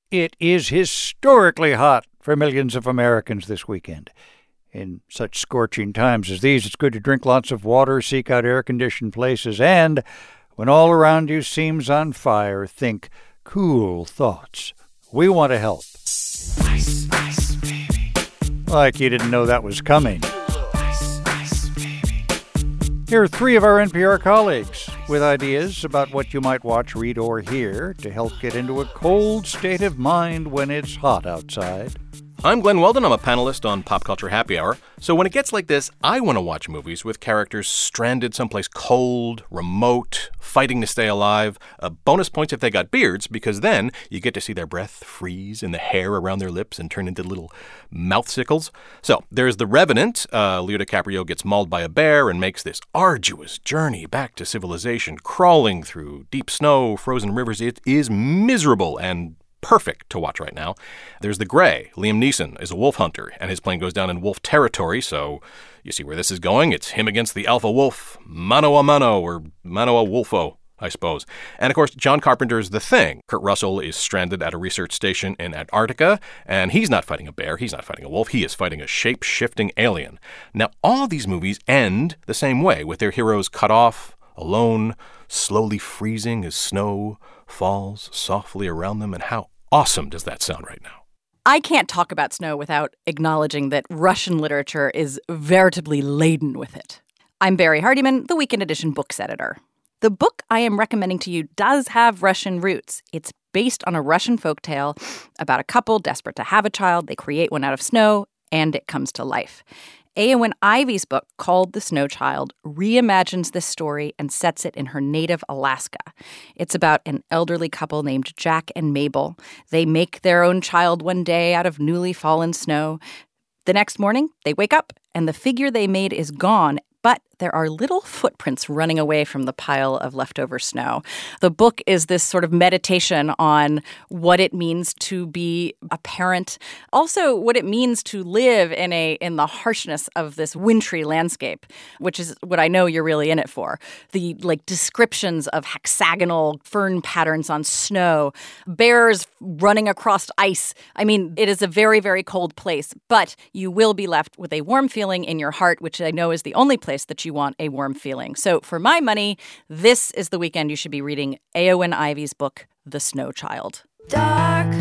It is historically hot for millions of Americans this weekend. In such scorching times as these, it's good to drink lots of water, seek out air-conditioned places, and when all around you seems on fire, think cool thoughts. We want to help. Ice, ice, baby. Like you didn't know that was coming. Ice, ice, baby. Here are three of our NPR colleagues with ideas about what you might watch, read, or hear to help get into a cold state of mind when it's hot outside. I'm Glenn Weldon. I'm a panelist on Pop Culture Happy Hour. So when it gets like this, I want to watch movies with characters stranded someplace cold, remote, fighting to stay alive. Bonus points if they got beards, because then you get to see their breath freeze and the hair around their lips and turn into little mouth sickles. So there's The Revenant. Leo DiCaprio gets mauled by a bear and makes this arduous journey back to civilization, crawling through deep snow, frozen rivers. It is miserable and perfect to watch right now. There's The Grey. Liam Neeson is a wolf hunter, and his plane goes down in wolf territory, so you see where this is going. It's him against the alpha wolf, mano a mano, or mano a wolfo, I suppose. And, of course, John Carpenter's The Thing. Kurt Russell is stranded at a research station in Antarctica, and he's not fighting a bear, he's not fighting a wolf, he is fighting a shape-shifting alien. Now, all of these movies end the same way, with their heroes cut off, alone, slowly freezing as snow falls softly around them. And how awesome does that sound right now? I can't talk about snow without acknowledging that Russian literature is veritably laden with it. I'm Barry Hardiman, the Weekend Edition books editor. The book I am recommending to you does have Russian roots. It's based on a Russian folktale about a couple desperate to have a child. They create one out of snow, and it comes to life. Eowyn Ivey's book, called The Snow Child, reimagines this story and sets it in her native Alaska. It's about an elderly couple named Jack and Mabel. They make their own child one day out of newly fallen snow. The next morning, they wake up, and the figure they made is gone, but there are little footprints running away from the pile of leftover snow. The book is this sort of meditation on what it means to be a parent, also what it means to live in the harshness of this wintry landscape, which is what I know you're really in it for. The descriptions of hexagonal fern patterns on snow, bears running across ice. I mean, it is a very, very cold place, but you will be left with a warm feeling in your heart, which I know is the only place that you want a warm feeling. So for my money, this is the weekend you should be reading Eowyn Ivey's book, The Snow Child. Dark,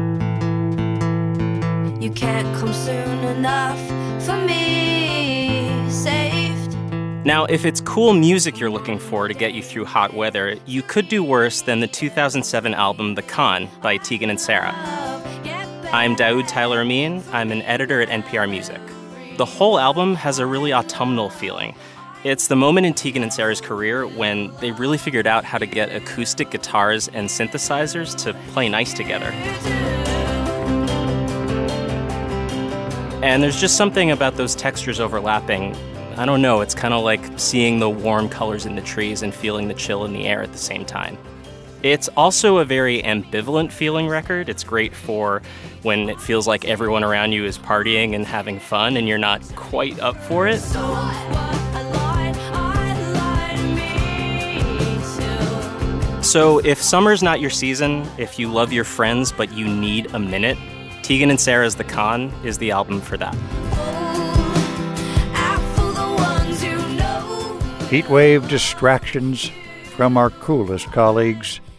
you can't come soon enough for me, saved. Now, if it's cool music you're looking for to get you through hot weather, you could do worse than the 2007 album The Con by Tegan and Sara. I'm Daoud Tyler Amin. I'm an editor at NPR Music. The whole album has a really autumnal feeling. It's the moment in Tegan and Sara's career when they really figured out how to get acoustic guitars and synthesizers to play nice together. And there's just something about those textures overlapping. I don't know, it's kind of like seeing the warm colors in the trees and feeling the chill in the air at the same time. It's also a very ambivalent feeling record. It's great for when it feels like everyone around you is partying and having fun and you're not quite up for it. So if summer's not your season, if you love your friends but you need a minute, Tegan and Sara's The Con is the album for that. Heatwave distractions from our coolest colleagues